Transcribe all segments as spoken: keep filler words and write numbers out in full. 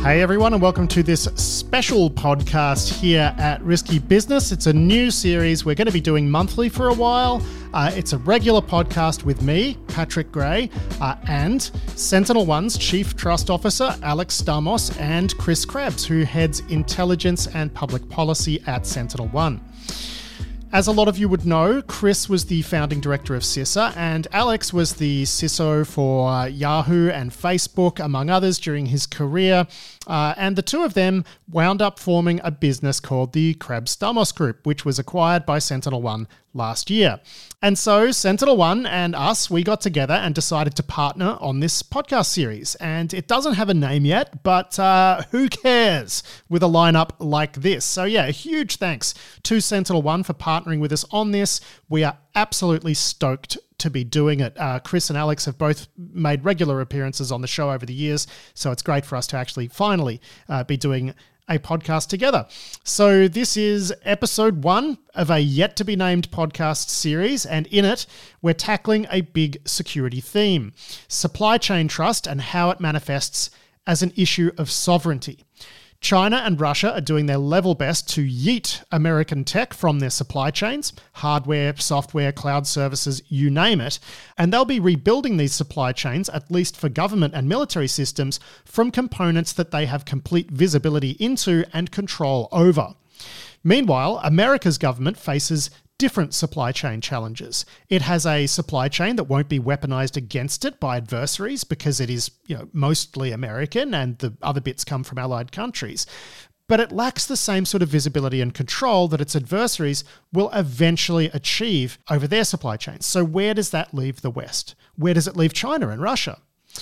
Hey everyone, and welcome to this special podcast here at Risky Business. It's a new series we're going to be doing monthly for a while. Uh, it's a regular podcast with me, Patrick Gray, uh, and Sentinel One's Chief Trust Officer, Alex Stamos, and Chris Krebs, who heads Intelligence and Public Policy at Sentinel One. As a lot of you would know, Chris was the founding director of CISA, and Alex was the C I S O for uh, Yahoo and Facebook, among others, during his career. Uh, and the two of them wound up forming a business called the Krebs Stamos Group, which was acquired by Sentinel One last year. And so Sentinel One and us, we got together and decided to partner on this podcast series. And it doesn't have a name yet, but uh, who cares with a lineup like this? So yeah, a huge thanks to Sentinel One for partnering with us on this. We are absolutely stoked to be doing it. Uh, Chris and Alex have both made regular appearances on the show over the years, so it's great for us to actually finally uh, be doing a podcast together. So this is episode one of a yet-to-be-named podcast series, and in it, we're tackling a big security theme: supply chain trust and how it manifests as an issue of sovereignty. China and Russia are doing their level best to yeet American tech from their supply chains, hardware, software, cloud services, you name it, and they'll be rebuilding these supply chains, at least for government and military systems, from components that they have complete visibility into and control over. Meanwhile, America's government faces different supply chain challenges. It has a supply chain that won't be weaponized against it by adversaries because it is, you know, mostly American and the other bits come from allied countries. But it lacks the same sort of visibility and control that its adversaries will eventually achieve over their supply chains. So where does that leave the West? Where does it leave China and Russia?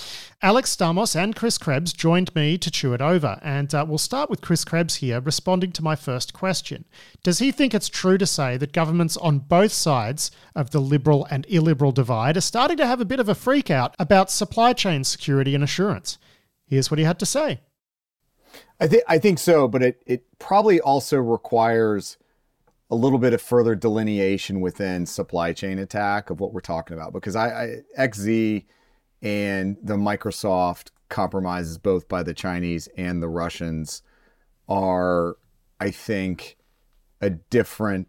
Alex Stamos and Chris Krebs joined me to chew it over, and uh, we'll start with Chris Krebs here, responding to my first question. Does he think it's true to say that governments on both sides of the liberal and illiberal divide are starting to have a bit of a freak out about supply chain security and assurance? Here's what he had to say. I think I think so, but it it probably also requires a little bit of further delineation within supply chain attack of what we're talking about, because I, I X Z and the Microsoft compromises both by the Chinese and the Russians are, I think, a different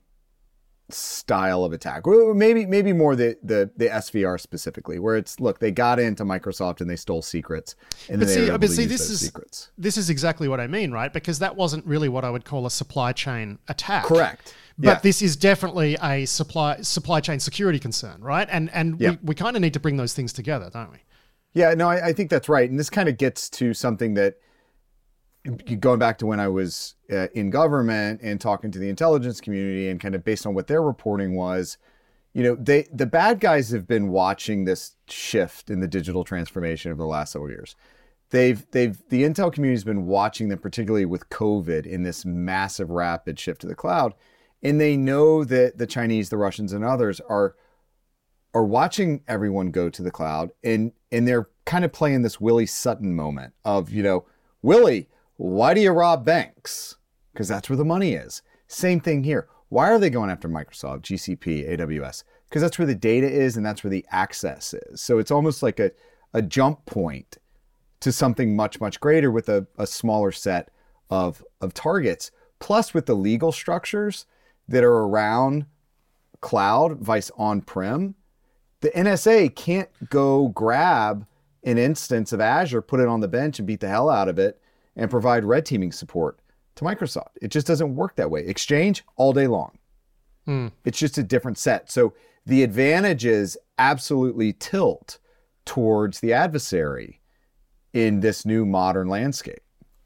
style of attack. Or maybe maybe more the, the, the S V R specifically, where it's, look, they got into Microsoft and they stole secrets, and then but they see, were able but to see, use this those is, secrets. This is exactly what I mean, right? Because that wasn't really what I would call a supply chain attack. Correct. But yeah. This is definitely a supply supply chain security concern, right? And and yeah. we, we kind of need to bring those things together, don't we? Yeah, no, I, I think that's right. And this kind of gets to something that, going back to when I was uh, in government and talking to the intelligence community, and kind of based on what their reporting was, you know, they the bad guys have been watching this shift in the digital transformation over the last several years. They've they've the intel community has been watching them, particularly with COVID, in this massive rapid shift to the cloud. And they know that the Chinese, the Russians, and others are are watching everyone go to the cloud, and and they're kind of playing this Willie Sutton moment of, you know, Willie, why do you rob banks? Because that's where the money is. Same thing here. Why are they going after Microsoft, G C P, A W S? Because that's where the data is and that's where the access is. So it's almost like a, a jump point to something much, much greater with a, a smaller set of, of targets. Plus, with the legal structures that are around cloud vice on-prem, the N S A can't go grab an instance of Azure, put it on the bench and beat the hell out of it and provide red teaming support to Microsoft. It just doesn't work that way. Exchange all day long. Hmm. It's just a different set. So the advantages absolutely tilt towards the adversary in this new modern landscape.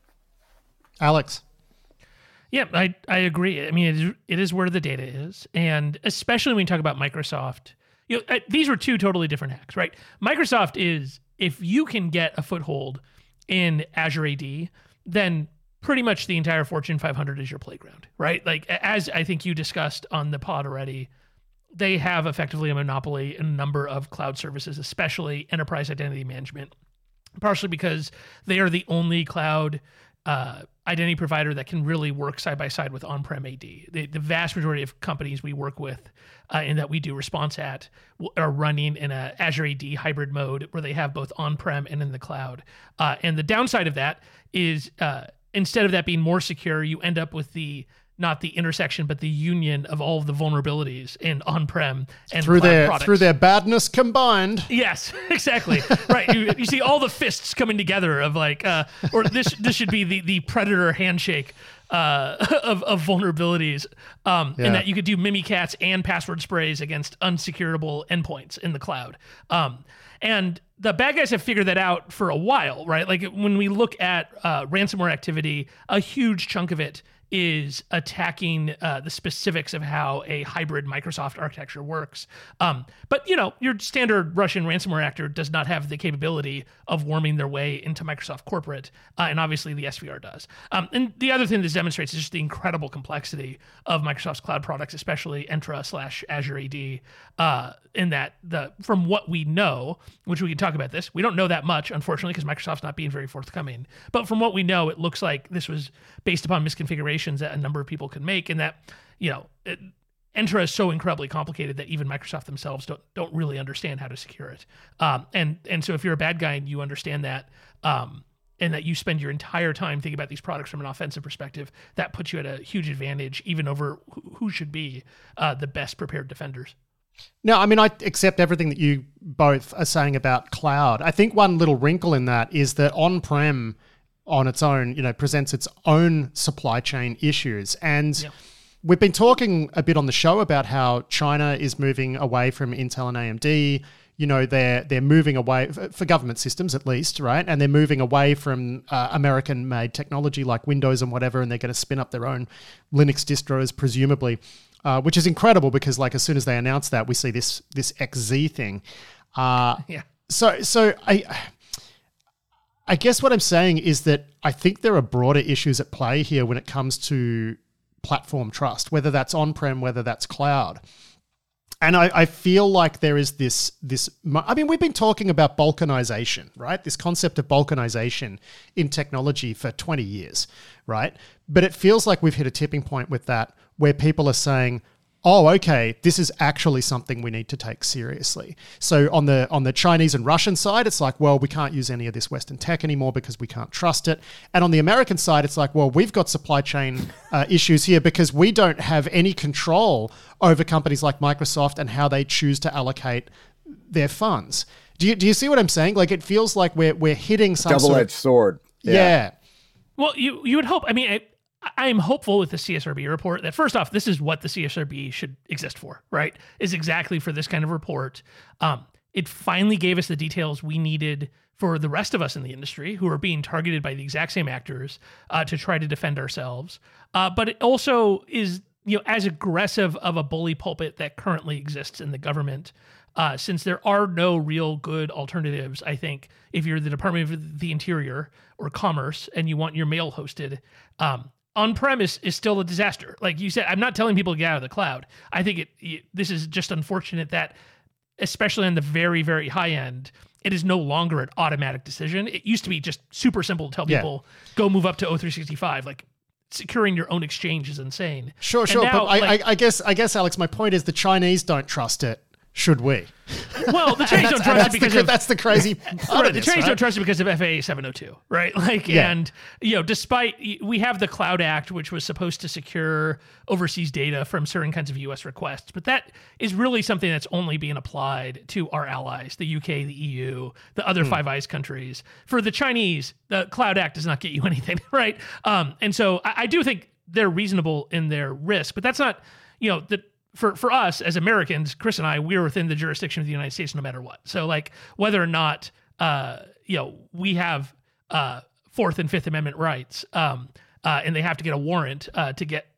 Alex. Yeah, I, I agree. I mean, it is, it is where the data is. And especially when you talk about Microsoft, you know, these were two totally different hacks, right? Microsoft is, if you can get a foothold in Azure A D, then pretty much the entire Fortune five hundred is your playground, right? Like, as I think you discussed on the pod already, they have effectively a monopoly in a number of cloud services, especially enterprise identity management, partially because they are the only cloud uh, identity provider that can really work side by side with on-prem A D. The, the vast majority of companies we work with uh, and that we do response at are running in a Azure A D hybrid mode where they have both on-prem and in the cloud. Uh, and the downside of that is uh, instead of that being more secure, you end up with the not the intersection, but the union of all of the vulnerabilities in on-prem and through cloud their products. through their badness combined. Yes, exactly. Right. You, you see all the fists coming together of like, uh, or this this should be the the predator handshake uh, of of vulnerabilities, um, Yeah. and that you could do Mimikatz and password sprays against unsecurable endpoints in the cloud. Um, and the bad guys have figured that out for a while, right? Like when we look at uh, ransomware activity, a huge chunk of it is attacking uh, the specifics of how a hybrid Microsoft architecture works. Um, but, you know, your standard Russian ransomware actor does not have the capability of worming their way into Microsoft corporate, uh, and obviously the S V R does. Um, and the other thing this demonstrates is just the incredible complexity of Microsoft's cloud products, especially Entra slash Azure A D, uh, in that the from what we know, which we can talk about this, we don't know that much, unfortunately, because Microsoft's not being very forthcoming. But from what we know, it looks like this was based upon misconfigurations that a number of people could make, and that, you know, it, Entra is so incredibly complicated that even Microsoft themselves don't don't really understand how to secure it. Um, and and so if you're a bad guy and you understand that, um, and that you spend your entire time thinking about these products from an offensive perspective, that puts you at a huge advantage, even over who, who should be uh, the best prepared defenders. No, I mean, I accept everything that you both are saying about cloud. I think one little wrinkle in that is that on-prem on its own, you know, presents its own supply chain issues. And Yep. we've been talking a bit on the show about how China is moving away from Intel and A M D. You know, they're they're moving away, for government systems at least, right? And they're moving away from uh, American-made technology like Windows and whatever, and they're going to spin up their own Linux distros, presumably, uh, which is incredible because, like, as soon as they announce that, we see this this X Z thing. Uh, Yeah. So, so I... I guess what I'm saying is that I think there are broader issues at play here when it comes to platform trust, whether that's on-prem, whether that's cloud. And I, I feel like there is this, this, I mean, we've been talking about balkanization, right? This concept of balkanization in technology for twenty years, right? But it feels like we've hit a tipping point with that where people are saying, oh, okay, this is actually something we need to take seriously. So on the on the Chinese and Russian side, it's like, well, we can't use any of this Western tech anymore because we can't trust it. And on the American side, it's like, well, we've got supply chain uh, issues here because we don't have any control over companies like Microsoft and how they choose to allocate their funds. Do you do you see what I'm saying? Like, it feels like we're we're hitting some Double-edged sort of, sword. Yeah. Yeah. Well, you you would hope. I mean, I, I'm hopeful with the C S R B report that first off, this is what the C S R B should exist for, right? Is exactly for this kind of report. Um, it finally gave us the details we needed for the rest of us in the industry who are being targeted by the exact same actors uh, to try to defend ourselves. Uh, but it also is, you know, as aggressive of a bully pulpit that currently exists in the government. Uh, since there are no real good alternatives, I think, if you're the Department of the Interior or Commerce and you want your mail hosted, um, on-premise is still a disaster. Like you said, I'm not telling people to get out of the cloud. I think it, it this is just unfortunate that, especially on the very, very high end, it is no longer an automatic decision. It used to be just super simple to tell Yeah. people, go move up to O three sixty-five. Like, securing your own exchange is insane. Sure, And sure. now, but I, like- I, I guess, I guess, Alex, my point is the Chinese don't trust it. Should we? Well, the Chinese don't And trust it that's, because the, of that's the crazy part right, of the this, Chinese right? don't trust it because of F A A seven oh two, right? Like, Yeah. and you know, despite we have the Cloud Act, which was supposed to secure overseas data from certain kinds of U S requests, but that is really something that's only being applied to our allies, the U K, the E U, the other Five Eyes countries. For the Chinese, the Cloud Act does not get you anything, right? Um, and so I, I do think they're reasonable in their risk, but that's not, you know, the. For for us as Americans, Chris and I, we're within the jurisdiction of the United States no matter what. So like whether or not uh, you know we have uh, Fourth and Fifth Amendment rights, um, uh, and they have to get a warrant uh, to get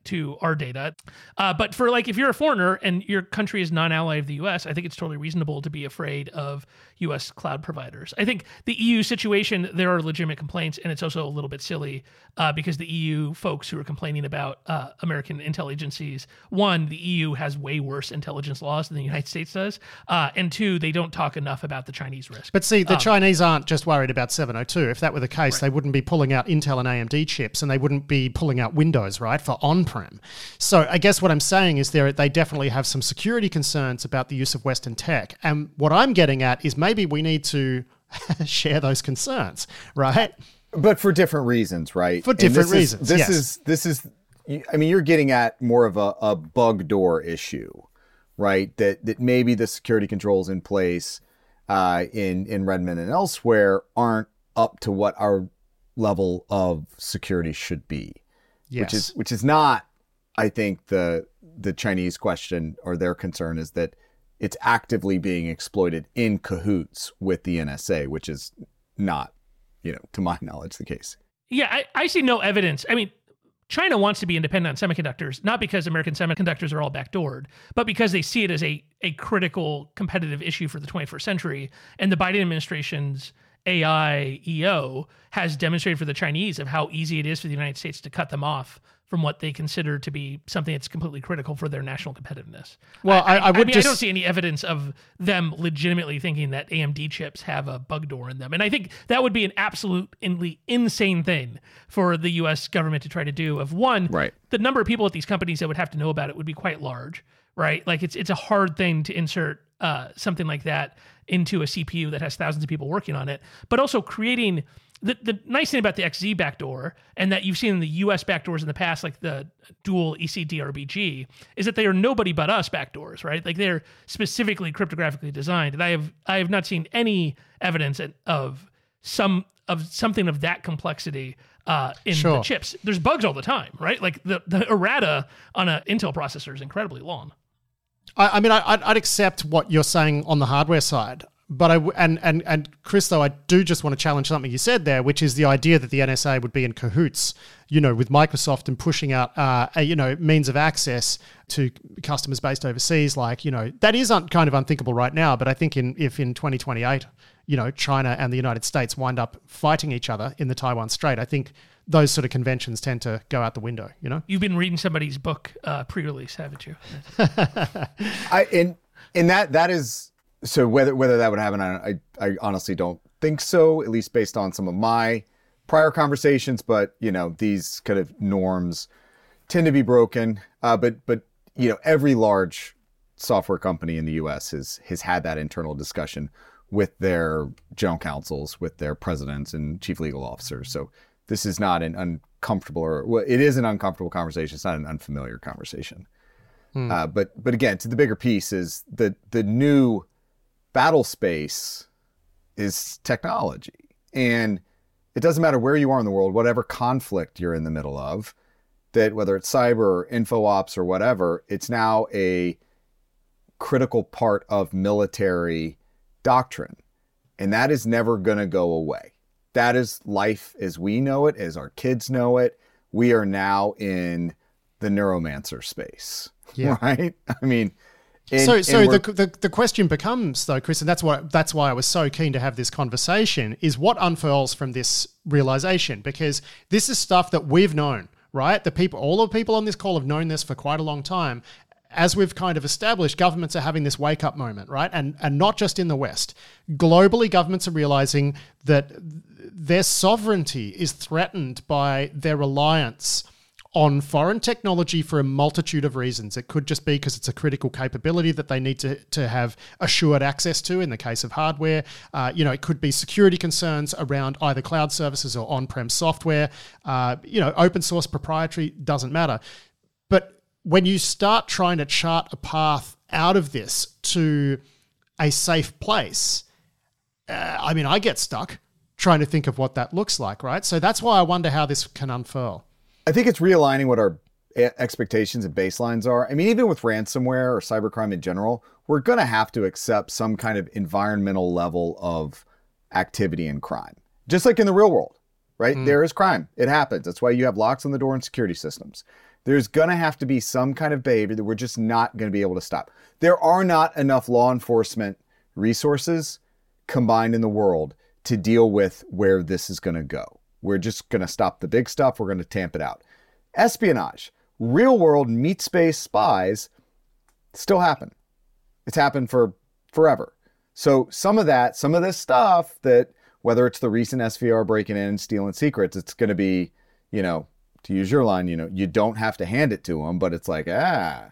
to our data. Uh, but for like, if you're a foreigner and your country is non-ally of the U S, I think it's totally reasonable to be afraid of U S cloud providers. I think the E U situation, there are legitimate complaints, and it's also a little bit silly uh, because the E U folks who are complaining about uh, American intel agencies, one, the E U has way worse intelligence laws than the United States does, uh, and two, they don't talk enough about the Chinese risk. But see, the um, Chinese aren't just worried about seven oh two. If that were the case, Right. they wouldn't be pulling out Intel and A M D chips, and they wouldn't be pulling out Windows, right, for on-prem. So I guess what I'm saying is there they definitely have some security concerns about the use of Western tech. And what I'm getting at is maybe we need to share those concerns, right? But for different reasons, right? For different this reasons, Is, this yes. is this is. I mean, you're getting at more of a, a bug door issue, right? That that maybe the security controls in place uh, in in Redmond and elsewhere aren't up to what our level of security should be. Yes. Which is which is not, I think, the the Chinese question or their concern is that it's actively being exploited in cahoots with the N S A, which is not, you know, to my knowledge, the case. Yeah, I, I see no evidence. I mean, China wants to be independent on semiconductors, not because American semiconductors are all backdoored, but because they see it as a, a critical competitive issue for the twenty-first century. And the Biden administration's A I E O has demonstrated for the Chinese of how easy it is for the United States to cut them off from what they consider to be something that's completely critical for their national competitiveness. Well, I, I, I would I mean, just... I don't see any evidence of them legitimately thinking that A M D chips have a bug door in them. And I think that would be an absolutely insane thing for the U S government to try to do. Of one, Right. the number of people at these companies that would have to know about it would be quite large, right? Like it's it's a hard thing to insert uh, something like that into a C P U that has thousands of people working on it, but also creating... The, the nice thing about the X Z backdoor, and that you've seen in the U S backdoors in the past, like the dual E C D R B G, is that they are nobody but us backdoors, right? Like they're specifically cryptographically designed. And I have I have not seen any evidence of some of something of that complexity uh, in Sure. the chips. There's bugs all the time, right? Like the, the errata on an Intel processor is incredibly long. I, I mean, I, I'd, I'd accept what you're saying on the hardware side. But I w- and and and Chris, though, I do just want to challenge something you said there, which is the idea that the N S A would be in cahoots, you know, with Microsoft and pushing out, uh, a, you know, means of access to customers based overseas. Like, you know, that is un- kind of unthinkable right now. But I think in if in twenty twenty-eight, you know, China and the United States wind up fighting each other in the Taiwan Strait, I think those sort of conventions tend to go out the window. You know, You've been reading somebody's book uh, pre-release, haven't you? I and and that that is. So whether whether that would happen, I, I honestly don't think so, at least based on some of my prior conversations. But, you know, these kind of norms tend to be broken. Uh, but, but you know, every large software company in the U S has, has had that internal discussion with their general counsels, with their presidents and chief legal officers. So this is not an uncomfortable, or well, it is an uncomfortable conversation. It's not an unfamiliar conversation. Hmm. Uh, but but again, to the bigger piece is the the new battle space is technology. And it doesn't matter where you are in the world, whatever conflict you're in the middle of, that whether it's cyber or info ops or whatever, it's now a critical part of military doctrine. And that is never going to go away. That is life as we know it, as our kids know it. We are now in the neuromancer space, Yeah. right? I mean, And, so, so and the, the the question becomes, though, Chris, and that's why that's why I was so keen to have this conversation, is what unfurls from this realization, because this is stuff that we've known, right? The people, all the people on this call have known this for quite a long time. As we've kind of established, governments are having this wake up moment, right? And and not just in the West. Globally, governments are realizing that their sovereignty is threatened by their reliance on foreign technology for a multitude of reasons. It could just be because it's a critical capability that they need to, to have assured access to in the case of hardware. Uh, you know, it could be security concerns around either cloud services or on-prem software. Uh, you know, open source proprietary doesn't matter. But when you start trying to chart a path out of this to a safe place, uh, I mean, I get stuck trying to think of what that looks like, right? So that's why I wonder how this can unfurl. I think it's realigning what our expectations and baselines are. I mean, even with ransomware or cybercrime in general, we're going to have to accept some kind of environmental level of activity and crime. Just like in the real world, right? Mm. There is crime. It happens. That's why you have locks on the door and security systems. There's going to have to be some kind of behavior that we're just not going to be able to stop. There are not enough law enforcement resources combined in the world to deal with where this is going to go. We're just going to stop the big stuff. We're going to tamp it out. Espionage, real world meat space spies still happen. It's happened for forever. So some of that, some of this stuff that, whether it's the recent S V R breaking in and stealing secrets, it's going to be, you know, to use your line, you know, you don't have to hand it to them, but it's like, ah,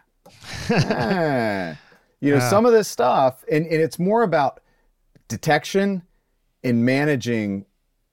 ah. you know, Yeah. some of this stuff, and, and it's more about detection and managing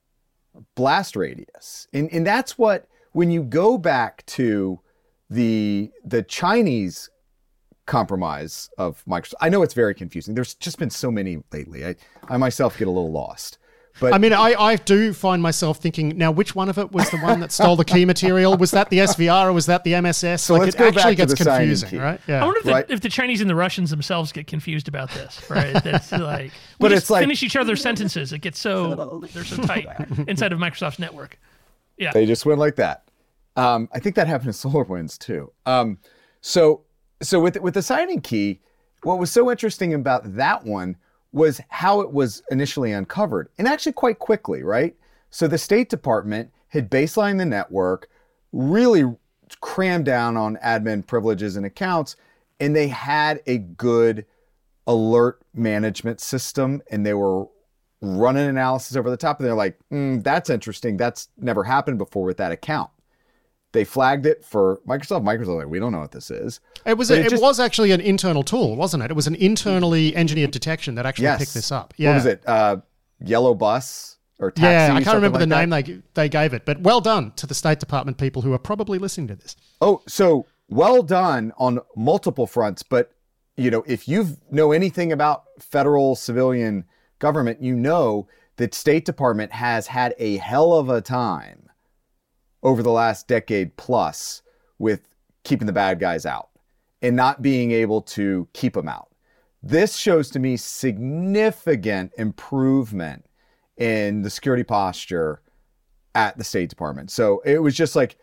blast radius. And, and that's what, when you go back to the, the Chinese compromise of Microsoft, I know it's very confusing. There's just been so many lately. I, I myself get a little lost. But I mean, I, I do find myself thinking, now, which one of it was the one that stole the key material? Was that the S V R or was that the M S S? So like, let's it go back actually to gets the signing confusing, key. right? I Yeah. wonder if the, Right. if the Chinese and the Russians themselves get confused about this, right? That's like, we But just it's like- finish each other's sentences. It gets so, they're so tight inside of Microsoft's network. Yeah. They just went like that. Um, I think that happened in SolarWinds too. Um, so, so with with the signing key, what was so interesting about that one was how it was initially uncovered, and actually quite quickly, right? So the State Department had baselined the network, really crammed down on admin privileges and accounts, and they had a good alert management system, and they were running analysis over the top, and they're like, mm, that's interesting. That's never happened before with that account. They flagged it for Microsoft. Microsoft was like, we don't know what this is. It was But a, it it just- was actually an internal tool, wasn't it? It was an internally engineered detection that actually Yes. picked this up. Yeah. What was it? Uh, Yellow Bus or Taxi? Yeah, I can't something remember the like name that? they they gave it, but well done to the State Department people who are probably listening to this. Oh, so well done on multiple fronts. But, you know, if you know anything about federal civilian government, you know that State Department has had a hell of a time over the last decade plus with keeping the bad guys out and not being able to keep them out. This shows to me significant improvement in the security posture at the State Department. So it was just like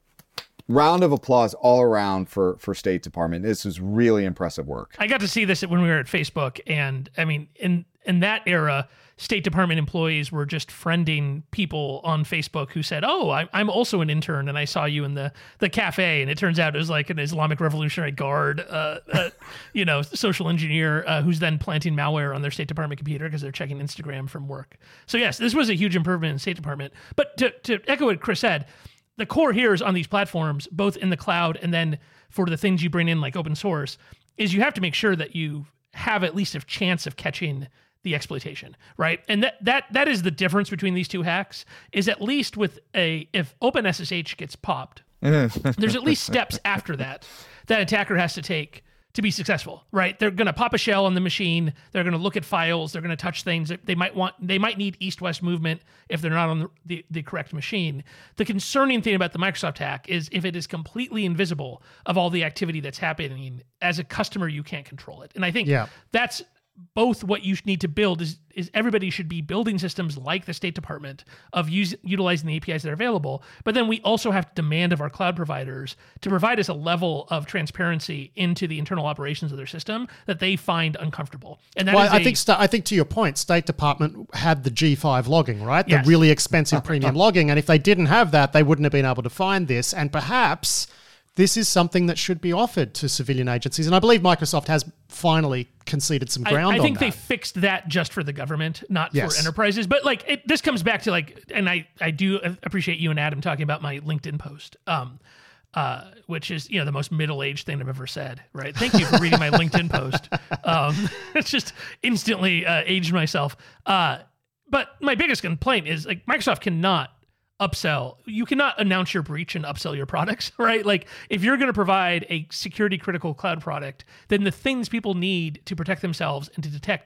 round of applause all around for, for State Department. This was really impressive work. I got to see this when we were at Facebook, and I mean, in in that era, State Department employees were just friending people on Facebook who said, "Oh, I'm I'm also an intern, and I saw you in the the cafe." And it turns out it was like an Islamic Revolutionary Guard, uh, uh, you know, social engineer uh, who's then planting malware on their State Department computer because they're checking Instagram from work. So yes, this was a huge improvement in State Department. But to to echo what Chris said, the core here is on these platforms, both in the cloud and then for the things you bring in like open source, is you have to make sure that you have at least a chance of catching the exploitation, right? And that that that is the difference between these two hacks, is at least with a, if OpenSSH gets popped, there's at least steps after that that attacker has to take to be successful, right? They're going to pop a shell on the machine. They're going to look at files. They're going to touch things. They might want, they might need east-west movement if they're not on the, the, the correct machine. The concerning thing about the Microsoft hack is if it is completely invisible of all the activity that's happening, as a customer, you can't control it. And I think Yeah. that's both what you need to build is, is everybody should be building systems like the State Department of use, utilizing the A P Is that are available. But then we also have to demand of our cloud providers to provide us a level of transparency into the internal operations of their system that they find uncomfortable. And that Well, is I a- think sta- I think to your point, State Department had the G five logging, right? Yes. The really expensive premium logging, and if they didn't have that, they wouldn't have been able to find this. And perhaps this is something that should be offered to civilian agencies. And I believe Microsoft has finally conceded some I, ground I think on they that. fixed that just for the government, not Yes. for enterprises. But like, it, this comes back to like, and I, I do appreciate you and Adam talking about my LinkedIn post, um, uh, which is, you know, the most middle-aged thing I've ever said, right? Thank you for reading my LinkedIn post. Um, it's just instantly uh, aged myself. Uh, but my biggest complaint is like Microsoft cannot upsell. You cannot announce your breach and upsell your products, right? Like if you're going to provide a security critical cloud product, then the things people need to protect themselves and to detect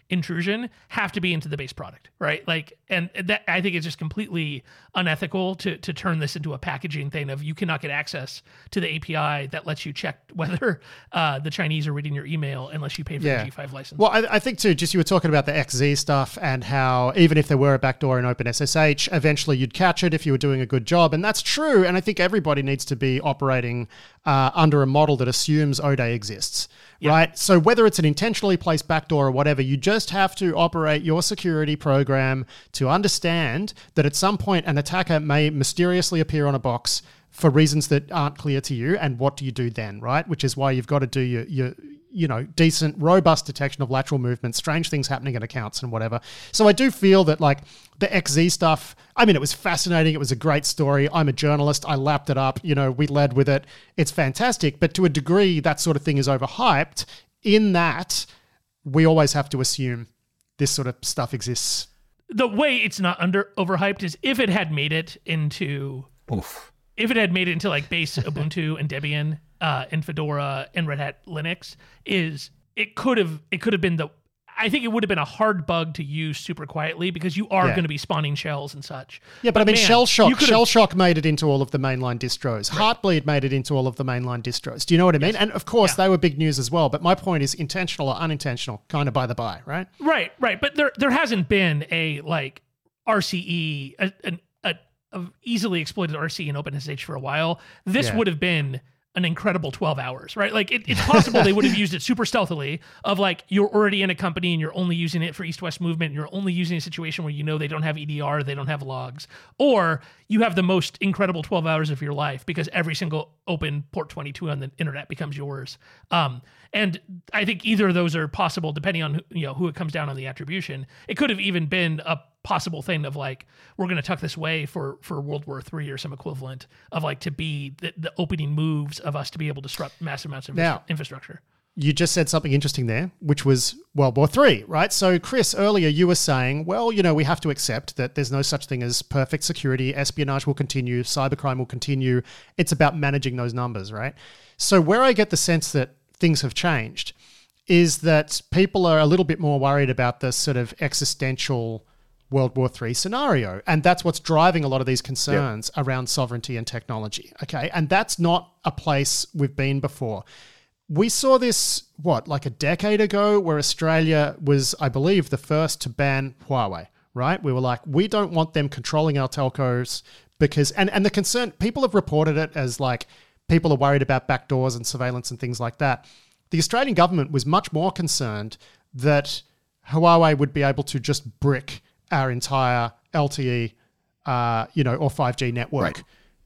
intrusion have to be into the base product, right? Like, and that I think it's just completely unethical to to turn this into a packaging thing of you cannot get access to the A P I that lets you check whether uh, the Chinese are reading your email unless you pay for Yeah. the G five license. Well, I, I think too, just you were talking about the X Z stuff and how even if there were a backdoor in OpenSSH, eventually you'd catch it if you were doing a good job. And that's true. And I think everybody needs to be operating uh, under a model that assumes O D A exists, Yeah. right? So whether it's an intentionally placed backdoor or whatever, you just have to operate your security program to understand that at some point an attacker may mysteriously appear on a box for reasons that aren't clear to you. And what do you do then, right? Which is why you've got to do your, your you know, decent, robust detection of lateral movements, strange things happening in accounts and whatever. So I do feel that like the X Z stuff, I mean, it was fascinating. It was a great story. I'm a journalist. I lapped it up. You know, we led with it. It's fantastic. But to a degree, that sort of thing is overhyped in that we always have to assume this sort of stuff exists. The way it's not under overhyped is if it had made it into... Oof. If it had made it into like base Ubuntu and Debian uh, and Fedora and Red Hat Linux, is it could have it could have been the I think it would have been a hard bug to use super quietly because you are Yeah. going to be spawning shells and such. Yeah, but, I mean, man, Shell you Shock, could've- Shell Shock made it into all of the mainline distros. Heartbleed made it into all of the mainline distros. Do you know what I mean? And of course, Yeah. they were big news as well. But my point is intentional or unintentional, kind of by the by, right? Right, right. But there there hasn't been a like R C E, a, an a, a easily exploited R C E in OpenSSH for a while. This Yeah. would have been an incredible twelve hours, right? Like it, it's possible they would have used it super stealthily of like, you're already in a company and you're only using it for east-west movement. And you're only using a situation where you know they don't have E D R, they don't have logs, or you have the most incredible twelve hours of your life because every single open port twenty-two on the internet becomes yours. Um, and I think either of those are possible depending on, you know, who it comes down on the attribution. It could have even been a possible thing of like, we're going to tuck this away for, for World War Three or some equivalent of like to be the, the opening moves of us to be able to disrupt massive amounts of Now- infrastructure. You just said something interesting there, which was World War Three, right? So, Chris, earlier you were saying, well, you know, we have to accept that there's no such thing as perfect security. Espionage will continue. Cybercrime will continue. It's about managing those numbers, right? So where I get the sense that things have changed is that people are a little bit more worried about the sort of existential World War Three scenario. And that's what's driving a lot of these concerns around sovereignty and technology, okay? And that's not a place we've been before. We saw this, what, like a decade ago, where Australia was, I believe, the first to ban Huawei, right? We were like, we don't want them controlling our telcos because, and, and the concern, people have reported it as like, people are worried about backdoors and surveillance and things like that. The Australian government was much more concerned that Huawei would be able to just brick our entire L T E, uh, you know, or five G network Right.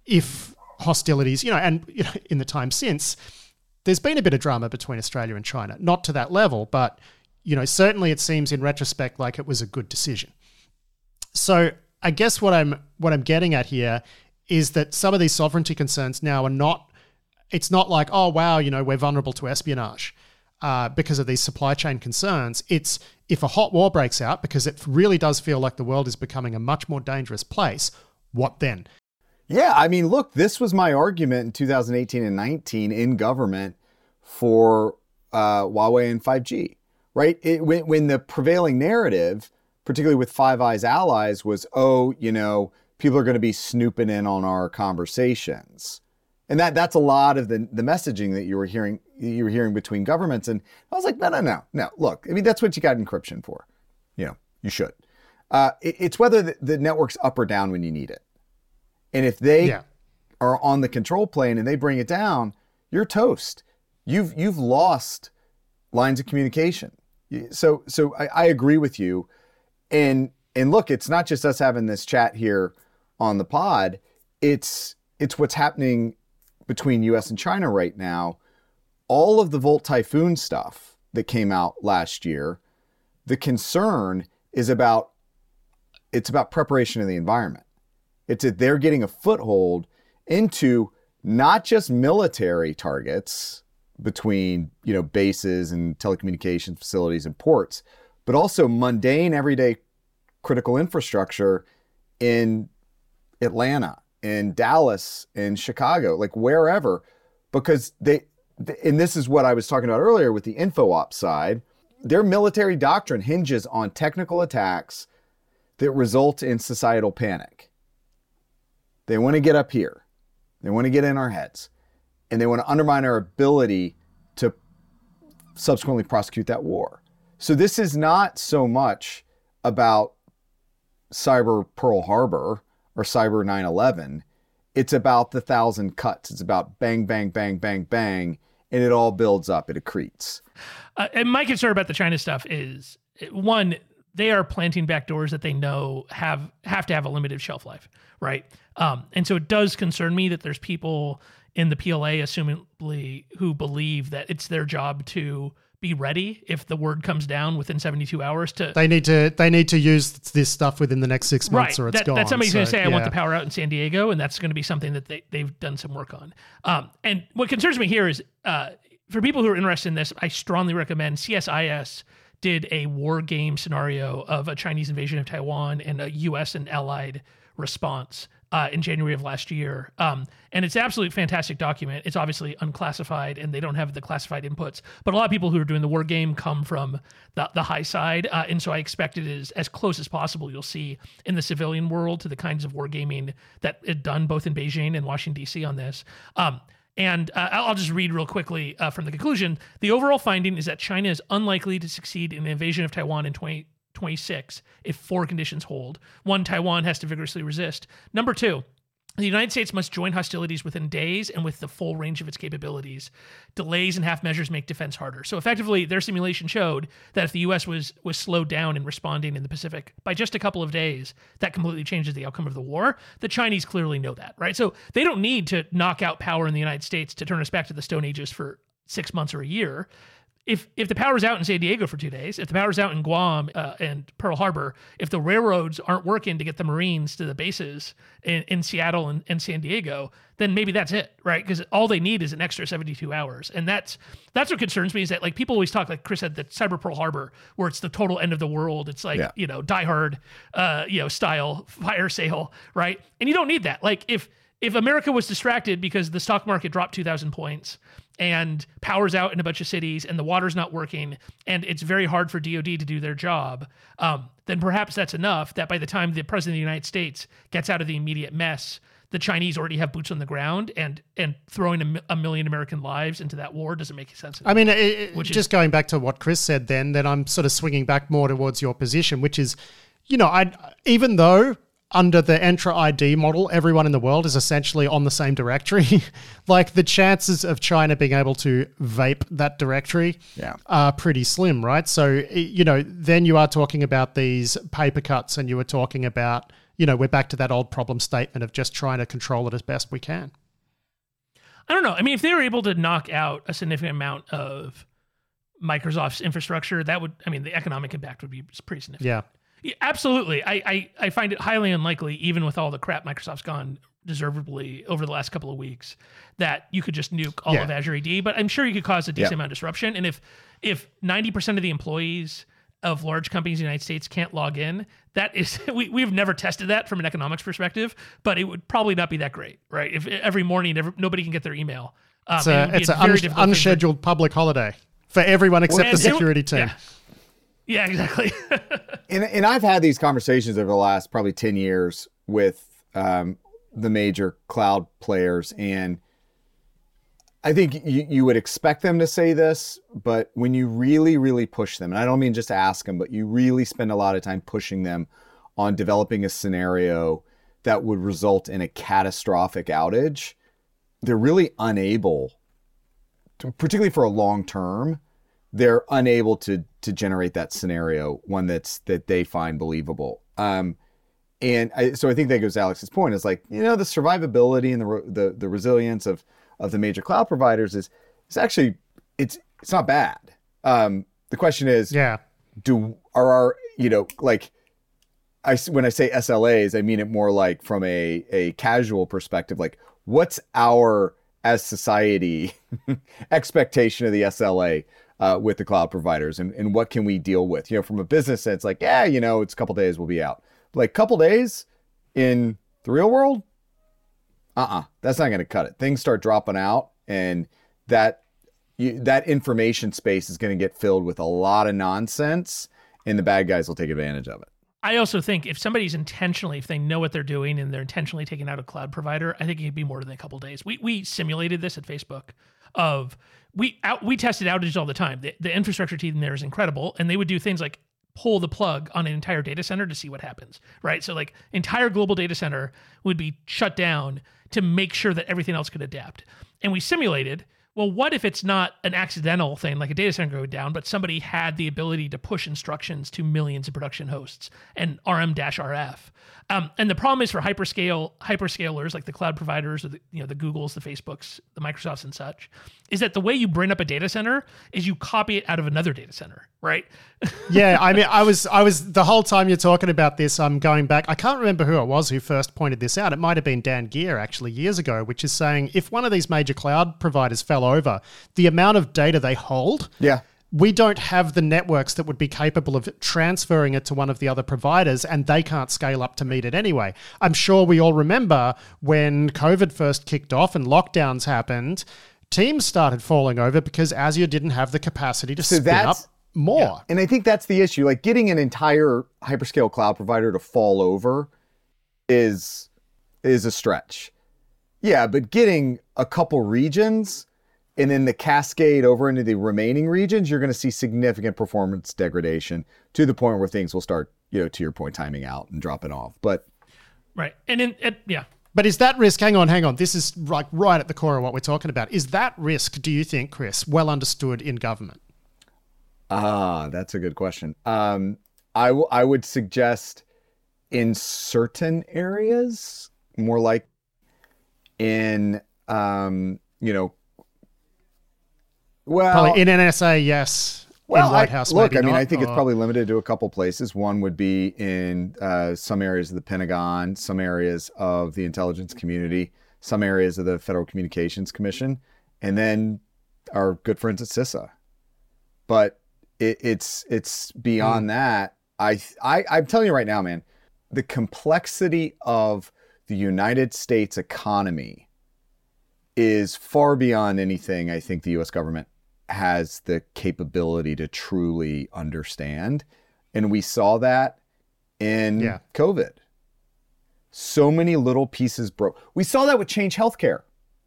if hostilities, you know, and you know, in the time since, there's been a bit of drama between Australia and China. Not to that level, but, you know, certainly it seems in retrospect like it was a good decision. So I guess what I'm what I'm getting at here is that some of these sovereignty concerns now are not, it's not like, oh, wow, you know, we're vulnerable to espionage uh, because of these supply chain concerns. It's if a hot war breaks out, because it really does feel like the world is becoming a much more dangerous place, what then? Yeah, I mean, look, this was my argument in two thousand eighteen and nineteen in government for uh, Huawei and five G, right? It, when, when the prevailing narrative, particularly with Five Eyes allies, was, oh, you know, people are going to be snooping in on our conversations. And that that's a lot of the, the messaging that you were hearing you were hearing between governments. And I was like, no, no, no, no. Look, I mean, that's what you got encryption for. You know, you should. Uh, it, it's whether the, the network's up or down when you need it. And if they Yeah. are on the control plane and they bring it down, you're toast. You've you've lost lines of communication. So so I, I agree with you. And and look, it's not just us having this chat here on the pod. It's it's what's happening between U S and China right now. All of the Volt Typhoon stuff that came out last year, the concern is about it's about preparation of the environment. It's that they're getting a foothold into not just military targets between, you know, bases and telecommunications facilities and ports, but also mundane, everyday critical infrastructure in Atlanta, in Dallas, in Chicago, like wherever, because they, and this is what I was talking about earlier with the info ops side. their military doctrine hinges on technical attacks that result in societal panic. They want to get up here. They want to get in our heads. And they want to undermine our ability to subsequently prosecute that war. So this is not so much about cyber Pearl Harbor or cyber nine eleven. It's about the thousand cuts. It's about bang, bang, bang, bang, bang, and it all builds up. It accretes. Uh, and my concern about the China stuff is, one, they are planting back doors that they know have have to have a limited shelf life, right? Um, and so it does concern me that there's people in the P L A, assumably, who believe that it's their job to be ready if the word comes down within seventy-two hours to they need to they need to use this stuff within the next six months right. or it's that, gone. That somebody's so, going to say, I yeah. want the power out in San Diego, and that's going to be something that they, they've done some work on. Um, and what concerns me here is, uh, for people who are interested in this, I strongly recommend C S I S did a war game scenario of a Chinese invasion of Taiwan and a U S and allied response Uh, in January of last year. Um, and it's an absolutely fantastic document. It's obviously unclassified and they don't have the classified inputs, but a lot of people who are doing the war game come from the, the high side. Uh, and so I expect it is as close as possible you'll see in the civilian world to the kinds of wargaming that is done both in Beijing and Washington, D C on this. Um, and uh, I'll just read real quickly uh, from the conclusion. The overall finding is that China is unlikely to succeed in the invasion of Taiwan in twenty twenty-six if four conditions hold. One, Taiwan has to vigorously resist. Number two, the United States must join hostilities within days and with the full range of its capabilities. Delays and half measures make defense harder. So effectively, their simulation showed that if the U S was was slowed down in responding in the Pacific by just a couple of days, that completely changes the outcome of the war. The Chinese clearly know that, right? So they don't need to knock out power in the United States to turn us back to the Stone Ages for six months or a year. If if the power's out in San Diego for two days, if the power's out in Guam uh, and Pearl Harbor, if the railroads aren't working to get the Marines to the bases in, in Seattle and, and San Diego, then maybe that's it, right? Because all they need is an extra seventy-two hours. And that's that's what concerns me is that, like, people always talk, like Chris said, that cyber Pearl Harbor, where it's the total end of the world. It's like, yeah. you know, Die Hard, uh, you know, style fire sale, right? And you don't need that. Like, if if America was distracted because the stock market dropped two thousand points and power's out in a bunch of cities and the water's not working and it's very hard for D O D to do their job, um, then perhaps that's enough that by the time the president of the United States gets out of the immediate mess, the Chinese already have boots on the ground, and and throwing a, a million American lives into that war doesn't make sense. I mean, it, it, which just is, going back to what Chris said then, then I'm sort of swinging back more towards your position, which is, you know, I even though under the Entra I D model, everyone in the world is essentially on the same directory. Like, the chances of China being able to vape that directory yeah. are pretty slim, right? So, you know, then you are talking about these paper cuts and you were talking about, you know, we're back to that old problem statement of just trying to control it as best we can. I don't know. I mean, if they were able to knock out a significant amount of Microsoft's infrastructure, that would, I mean, the economic impact would be pretty significant. Yeah. Yeah, absolutely. I, I, I find it highly unlikely, even with all the crap Microsoft's gone deservedly over the last couple of weeks, that you could just nuke all Yeah. of Azure A D. But I'm sure you could cause a decent Yeah. amount of disruption. And if if ninety percent of the employees of large companies in the United States can't log in, that is, we, we've never tested that from an economics perspective, but it would probably not be that great, right? If every morning every, nobody can get their email. Um, It's it a, would be it's a an very un- difficult thing for- unscheduled public holiday for everyone except And the it would- security team. Yeah. Yeah, exactly. And, and I've had these conversations over the last probably ten years with um, the major cloud players. And I think you, you would expect them to say this, but when you really, really push them, and I don't mean just ask them, but you really spend a lot of time pushing them on developing a scenario that would result in a catastrophic outage, they're really unable, to, particularly for a long term, they're unable to to generate that scenario, one that's that they find believable. Um, and I, so I think that goes to Alex's point. Is like, you know, the survivability and the the the resilience of of the major cloud providers is is actually it's it's not bad. Um, the question is, Yeah. do are our you know like I when I say S L As, I mean it more like from a a casual perspective. Like, what's our as society expectation of the S L A? Uh, with the cloud providers, and, and what can we deal with? You know, from a business sense, like, yeah, you know, it's a couple days, we'll be out. Like, couple days in the real world, uh-uh, that's not going to cut it. Things start dropping out, and that you, that information space is going to get filled with a lot of nonsense, and the bad guys will take advantage of it. I also think if somebody's intentionally, if they know what they're doing and they're intentionally taking out a cloud provider, I think it could be more than a couple of days. We we simulated this at Facebook. Of we out we tested outages all the time. The, the infrastructure team there is incredible, and they would do things like pull the plug on an entire data center to see what happens. Right, so like entire global data center would be shut down to make sure that everything else could adapt. And we simulated, well, what if it's not an accidental thing like a data center going down, but somebody had the ability to push instructions to millions of production hosts and R M-R F? Um, and the problem is for hyperscale hyperscalers like the cloud providers, or the, you know, the Googles, the Facebooks, the Microsofts, and such, is that the way you bring up a data center is you copy it out of another data center, right? Yeah, I mean, I was, I was the whole time you're talking about this, I'm going back. I can't remember who it was who first pointed this out. It might have been Dan Gear actually years ago, which is saying if one of these major cloud providers fell over, the amount of data they hold. Yeah. We don't have the networks that would be capable of transferring it to one of the other providers, and they can't scale up to meet it anyway. I'm sure we all remember when COVID first kicked off and lockdowns happened, teams started falling over because Azure didn't have the capacity to So spin up that's- more. Yeah. And I think that's the issue. Like getting an entire hyperscale cloud provider to fall over is is a stretch. Yeah, but getting a couple regions and then the cascade over into the remaining regions, you're going to see significant performance degradation to the point where things will start, you know, to your point, timing out and dropping off. But Right. And in, it, yeah. But is that risk, hang on, hang on, this is like right at the core of what we're talking about. Is that risk, do you think, Chris, well understood in government? Ah, that's a good question. Um, I, w- I would suggest in certain areas, more like in, um, you know, well, Probably in N S A, yes. well, in White I, House, look, maybe I mean, not, I think it's or- probably limited to a couple places. One would be in uh, some areas of the Pentagon, some areas of the intelligence community, some areas of the Federal Communications Commission, and then our good friends at CISA. But it, it's it's beyond Hmm. that. I, I I'm telling you right now, man, the complexity of the United States economy is far beyond anything I think the U S government has the capability to truly understand. And we saw that in Yeah. COVID. So many little pieces broke. We saw that with Change Healthcare,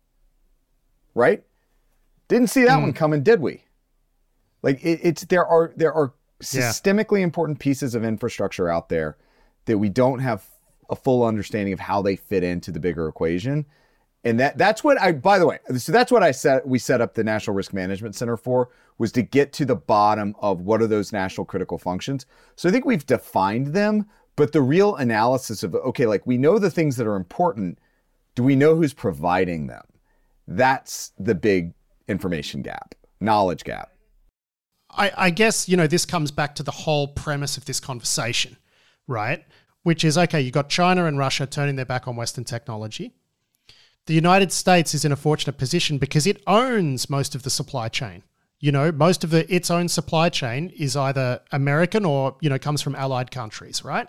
right? Didn't see that Mm. one coming, did we? Like it, it's there are there are Yeah. systemically important pieces of infrastructure out there that we don't have a full understanding of how they fit into the bigger equation. And that that's what I, by the way, so that's what I said, we set up the National Risk Management Center for, was to get to the bottom of what are those national critical functions. So I think we've defined them, but the real analysis of, okay, like we know the things that are important. Do we know who's providing them? That's the big information gap, knowledge gap. I, I guess, you know, this comes back to the whole premise of this conversation, right? Which is, okay, you got China and Russia turning their back on Western technology. The United States is in a fortunate position because it owns most of the supply chain. You know, most of the its own supply chain is either American or, you know, comes from allied countries, right?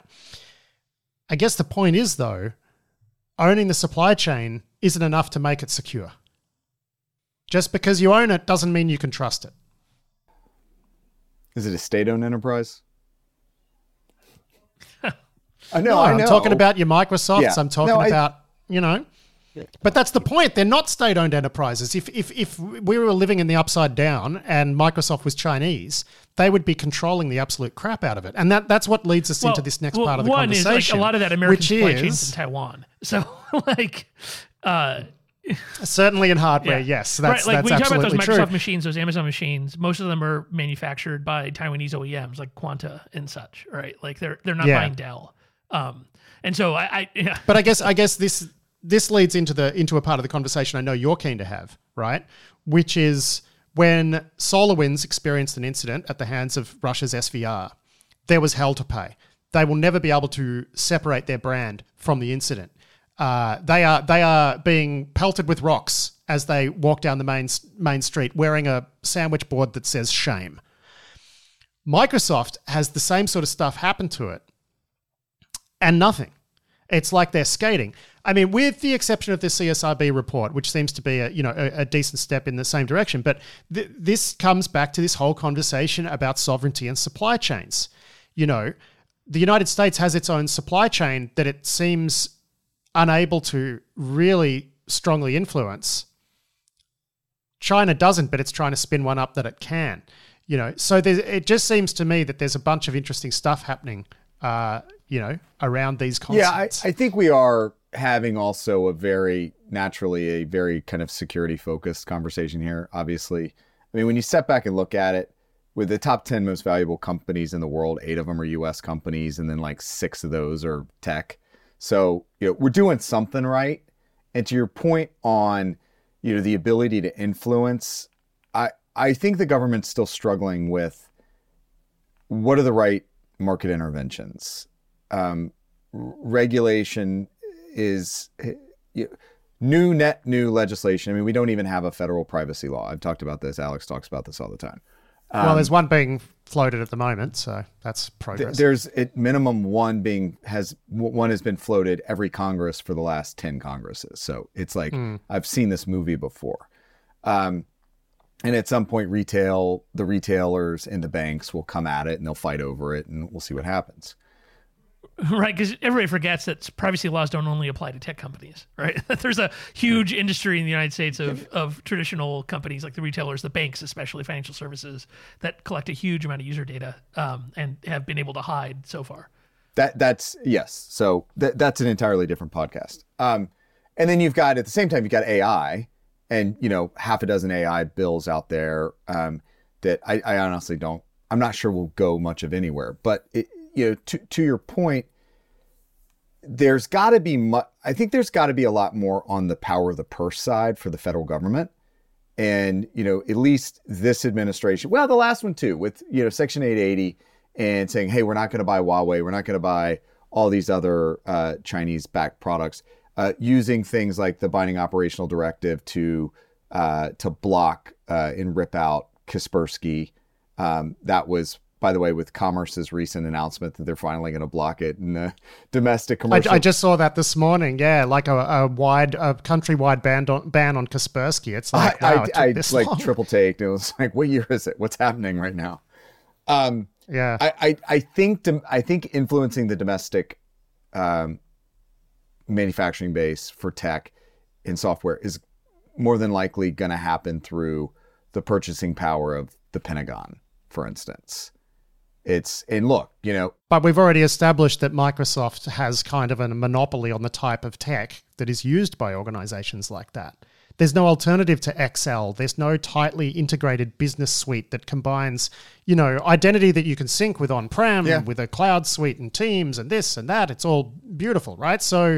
I guess the point is, though, owning the supply chain isn't enough to make it secure. Just because you own it doesn't mean you can trust it. Is it a state-owned enterprise? I know, No, I I'm know. talking about your Microsofts. Yeah. I'm talking No, I- about, you know. But that's the point. They're not state-owned enterprises. If if if we were living in the upside down and Microsoft was Chinese, they would be controlling the absolute crap out of it. And that that's what leads us into this next well, part of the one conversation. is like a lot of that American which supply chains is in Taiwan. So like, uh, certainly in hardware, yeah. yes, that's right. Like that's when you talk about those absolutely Microsoft true. machines, those Amazon machines, most of them are manufactured by Taiwanese O E Ms like Quanta and such. Right? Like they're they're not Yeah. buying Dell. Um, and so I, I yeah. But I guess I guess this this leads into the into a part of the conversation I know you're keen to have, right? Which is when SolarWinds experienced an incident at the hands of Russia's S V R, there was hell to pay. They will never be able to separate their brand from the incident. Uh, they are they are being pelted with rocks as they walk down the main main street wearing a sandwich board that says shame. Microsoft has the same sort of stuff happen to it, and nothing. It's like they're skating. I mean, with the exception of the C S R B report, which seems to be a, you know, a, a decent step in the same direction, but th- this comes back to this whole conversation about sovereignty and supply chains. You know, the United States has its own supply chain that it seems unable to really strongly influence. China doesn't, but it's trying to spin one up that it can. You know, so it just seems to me that there's a bunch of interesting stuff happening, uh, you know, around these concepts. Yeah, I, I think we are having also a very, naturally, a very kind of security-focused conversation here, obviously. I mean, when you step back and look at it, with the top ten most valuable companies in the world, eight of them are U S companies, and then like six of those are tech. So, you know, we're doing something right. And to your point on, you know, the ability to influence, I, I think the government's still struggling with what are the right market interventions. Um, regulation is you know, new, net new legislation. I mean, we don't even have a federal privacy law. I've talked about this. Alex talks about this all the time. Um, well, there's one being floated at the moment, so that's progress. Th- there's at minimum one being has one has been floated every Congress for the last ten Congresses. So it's like mm. I've seen this movie before. Um, and at some point, retail the retailers and the banks will come at it and they'll fight over it, and we'll see what happens. Right, because everybody forgets that privacy laws don't only apply to tech companies, right? There's a huge industry in the United States of, of traditional companies like the retailers, the banks, especially financial services, that collect a huge amount of user data um, and have been able to hide so far. That That's, yes. So th- that's an entirely different podcast. Um, and then you've got, at the same time, you've got A I and, you know, half a dozen A I bills out there um, that I, I honestly don't, I'm not sure will go much of anywhere. But, it, you know, to, to your point, there's got to be mu- I think there's got to be a lot more on the power of the purse side for the federal government. And, you know, at least this administration, well, the last one too, with, you know, Section eight eighty and saying, hey, we're not going to buy Huawei. We're not going to buy all these other uh, Chinese backed products, uh, using things like the binding operational directive to uh, to block uh, and rip out Kaspersky. Um, that was, by the way, with Commerce's recent announcement that they're finally going to block it in the domestic commercial. I, I just saw that this morning. Yeah, like a, a wide, a countrywide ban on, ban on Kaspersky. It's like, I, wow, I, it I this like long. triple taked. It was like, what year is it? What's happening right now? Um, yeah, I, I, I think I think influencing the domestic um, manufacturing base for tech and software is more than likely going to happen through the purchasing power of the Pentagon, for instance. It's, and look, you know. But we've already established that Microsoft has kind of a monopoly on the type of tech that is used by organizations like that. There's no alternative to Excel. There's no tightly integrated business suite that combines, you know, identity that you can sync with on-prem, yeah. with a cloud suite and Teams and this and that. It's all beautiful, right? So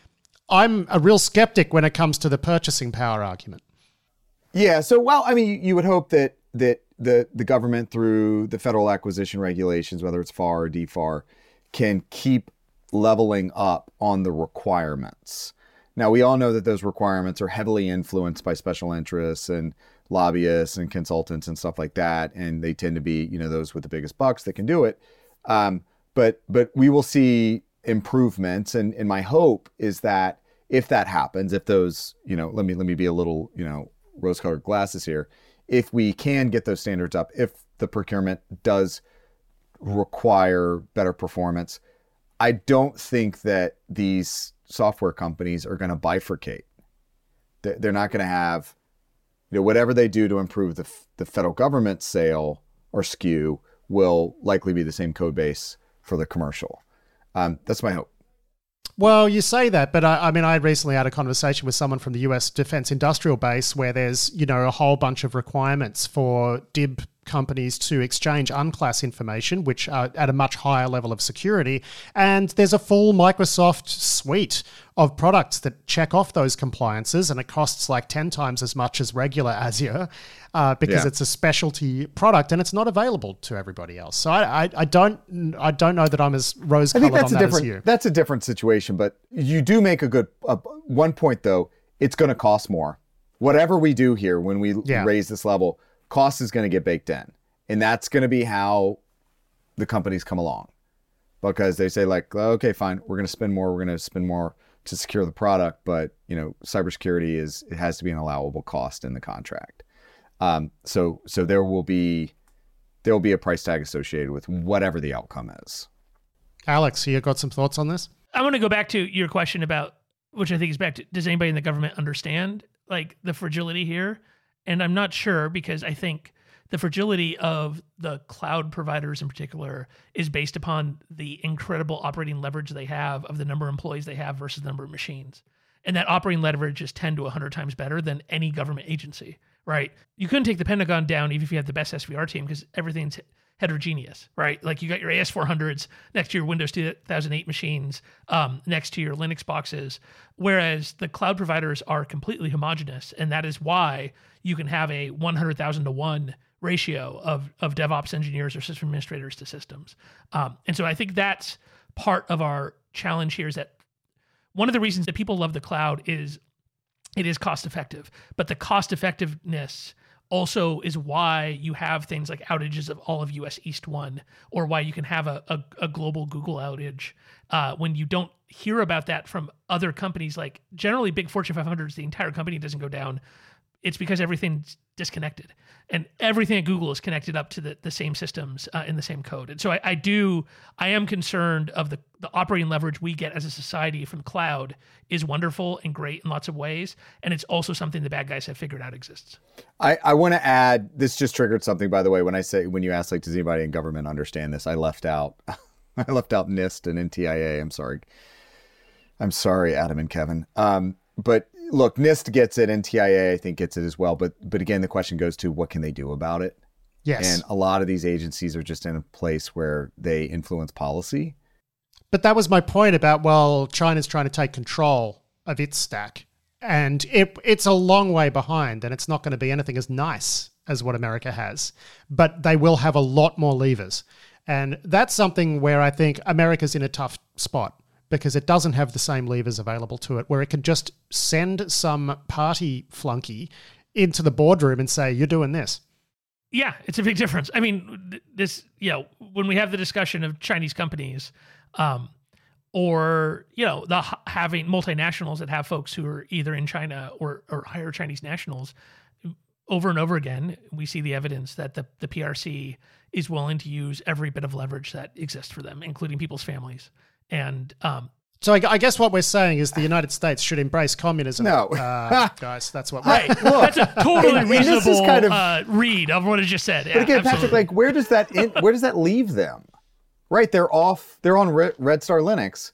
I'm a real skeptic when it comes to the purchasing power argument. Yeah. So, well, I mean, you, you would hope that that the the government, through the federal acquisition regulations, whether it's F A R or D F A R, can keep leveling up on the requirements. Now, we all know that those requirements are heavily influenced by special interests and lobbyists and consultants and stuff like that, and they tend to be, you know, those with the biggest bucks that can do it. Um, but but we will see improvements, and and my hope is that if that happens, if those, you know, let me let me be a little, you know, rose-colored glasses here. If we can get those standards up, if the procurement does require better performance, I don't think that these software companies are going to bifurcate. They're not going to have, you know, whatever they do to improve the the federal government sale or S K U will likely be the same code base for the commercial. Um, that's my hope. Well, you say that, but I, I mean, I recently had a conversation with someone from the U S Defense Industrial Base where there's, you know, a whole bunch of requirements for D I B companies to exchange unclass information, which are at a much higher level of security. And there's a full Microsoft suite of products that check off those compliances, and it costs like ten times as much as regular Azure uh, because yeah. it's a specialty product and it's not available to everybody else. So I, I, I don't, I don't know that I'm as rose-colored on that as you. That's a different situation, but you do make a good uh, one point though. It's going to cost more. Whatever we do here, when we yeah. raise this level, cost is going to get baked in. And that's going to be how the companies come along, because they say like, okay, fine, we're going to spend more. We're going to spend more to secure the product, but you know, cybersecurity is it has to be an allowable cost in the contract. Um, so so there will be there will be a price tag associated with whatever the outcome is. Alex, you got some thoughts on this? I want to go back to your question about, which I think is back to, does anybody in the government understand like the fragility here? And I'm not sure, because I think the fragility of the cloud providers in particular is based upon the incredible operating leverage they have of the number of employees they have versus the number of machines. And that operating leverage is ten to one hundred times better than any government agency, right? You couldn't take the Pentagon down even if you had the best S V R team, because everything's heterogeneous, right? Like you got your A S four hundreds next to your Windows two thousand eight machines, um, next to your Linux boxes, whereas the cloud providers are completely homogenous. And that is why you can have a one hundred thousand to one ratio of, of DevOps engineers or system administrators to systems. Um, and so I think that's part of our challenge here, is that one of the reasons that people love the cloud is it is cost effective, but the cost effectiveness also is why you have things like outages of all of U S East one, or why you can have a, a, a global Google outage uh, when you don't hear about that from other companies. Like generally big Fortune five hundreds, the entire company doesn't go down. It's because everything's disconnected, and everything at Google is connected up to the, the same systems uh, in the same code. And so I, I do, I am concerned of the, the operating leverage we get as a society from cloud is wonderful and great in lots of ways. And it's also something the bad guys have figured out exists. I, I want to add, this just triggered something, by the way, when I say, when you asked, like, does anybody in government understand this? I left out, I left out NIST and N T I A. I'm sorry. I'm sorry, Adam and Kevin. Um, but look, NIST gets it, N T I A I think gets it as well. But but again, the question goes to, what can they do about it? Yes. And a lot of these agencies are just in a place where they influence policy. But that was my point about, well, China's trying to take control of its stack. And it it's a long way behind, and it's not going to be anything as nice as what America has. But they will have a lot more levers. And that's something where I think America's in a tough spot, because it doesn't have the same levers available to it, where it can just send some party flunky into the boardroom and say, you're doing this. Yeah, it's a big difference. I mean, this, you know, when we have the discussion of Chinese companies, um, or, you know, the having multinationals that have folks who are either in China or, or hire Chinese nationals, over and over again, we see the evidence that the, the P R C is willing to use every bit of leverage that exists for them, including people's families. And um, so I, I guess what we're saying is the United States should embrace communism. No. uh, guys, that's what we're right. That's a totally and, reasonable and this is kind of, uh, read of what I just said. But again, yeah, Patrick, like, where does that in, where does that leave them? Right, they're off. They're on Red, Red Star Linux,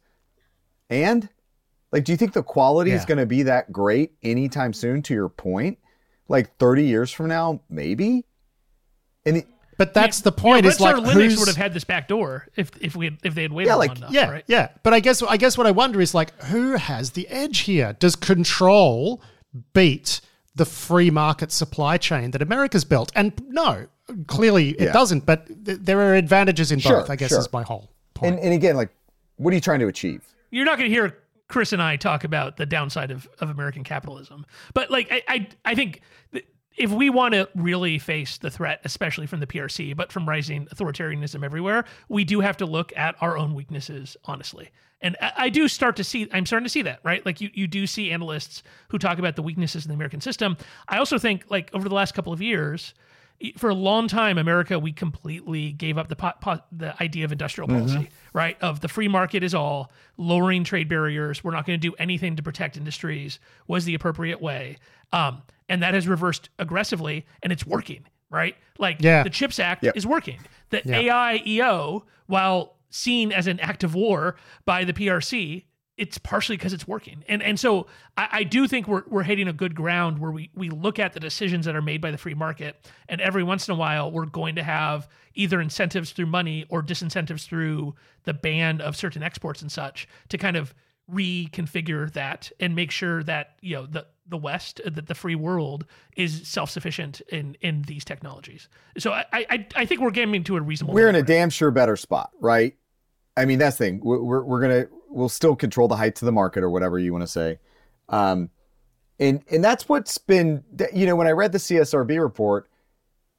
and like, do you think the quality yeah. is going to be that great anytime soon? To your point, like thirty years from now, maybe. And it, but that's the point. Yeah, is like Linux who's... would have had this back door if if we had, if they had waited yeah, long like, enough. Yeah, right? yeah. But I guess I guess what I wonder is like, who has the edge here? Does control beat the free market supply chain that America's built? And no, clearly it yeah. doesn't. But th- there are advantages in sure, both, I guess, sure. is my whole point. And, and again, like, what are you trying to achieve? You're not going to hear Chris and I talk about the downside of, of American capitalism. But like, I, I, I think if we want to really face the threat, especially from the P R C, but from rising authoritarianism everywhere, we do have to look at our own weaknesses, honestly. And I, I do start to see, I'm starting to see that, right? Like you, you do see analysts who talk about the weaknesses in the American system. I also think like over the last couple of years, for a long time, America, we completely gave up the po- po- the idea of industrial policy, mm-hmm. right? Of the free market is all, lowering trade barriers. We're not going to do anything to protect industries was the appropriate way. Um, and that has reversed aggressively, and it's working, right? Like yeah. the CHIPS Act yep. is working. The yeah. A I E O, while seen as an act of war by the P R C, it's partially because it's working. And and so I, I do think we're we're hitting a good ground where we we look at the decisions that are made by the free market, and every once in a while we're going to have either incentives through money or disincentives through the ban of certain exports and such to kind of reconfigure that and make sure that, you know, the the West, that the free world is self-sufficient in in these technologies. So I I, I think we're getting to a reasonable. We're in a damn sure better spot, right? I mean, that's the thing. We're we're, we're gonna we'll still control the heights of the market or whatever you want to say, um, and and that's what's been, you know, when I read the C S R B report,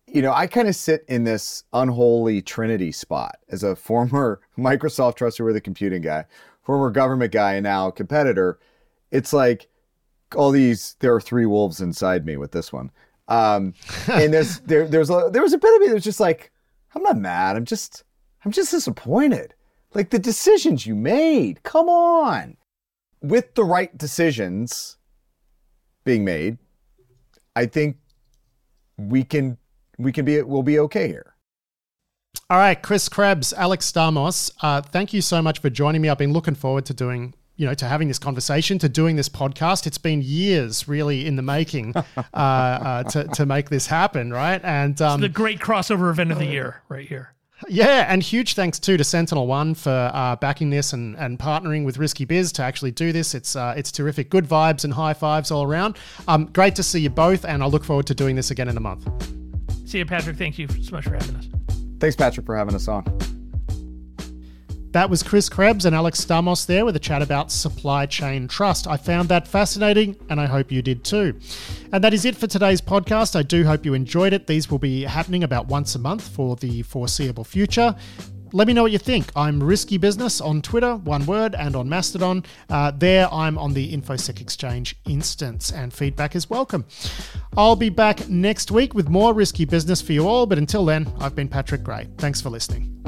you know, I kind of sit in this unholy trinity spot as a former Microsoft trustworthy computing guy, former government guy, and now competitor. It's like all these, there are three wolves inside me with this one. Um, and there's, there, there's a, there was a bit of me that was just like, I'm not mad. I'm just, I'm just disappointed. Like the decisions you made, come on. With the right decisions being made, I think we can, we can be, we'll be okay here. All right, Chris Krebs, Alex Stamos, uh, thank you so much for joining me. I've been looking forward to doing, you know, to having this conversation, to doing this podcast. It's been years really in the making uh, uh, to, to make this happen, right? And um, it's the great crossover event of the year right here. Yeah, and huge thanks too to Sentinel One for uh, backing this and, and partnering with Risky Biz to actually do this. It's uh, it's terrific. Good vibes and high fives all around. Um, great to see you both, and I look forward to doing this again in a month. See you, Patrick. Thank you so much for having us. Thanks, Patrick, for having us on. That was Chris Krebs and Alex Stamos there with a chat about supply chain trust. I found that fascinating, and I hope you did too. And that is it for today's podcast. I do hope you enjoyed it. These will be happening about once a month for the foreseeable future. Let me know what you think. I'm Risky Business on Twitter, one word, and on Mastodon. Uh, there, I'm on the InfoSec Exchange instance, and feedback is welcome. I'll be back next week with more Risky Business for you all, but until then, I've been Patrick Gray. Thanks for listening.